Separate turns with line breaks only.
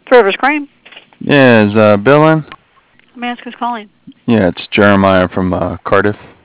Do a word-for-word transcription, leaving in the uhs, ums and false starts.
Forever's Crime.
Yeah, is uh, Bill in?
May I ask who's calling?
Yeah, it's Jeremiah from uh, Cardiff.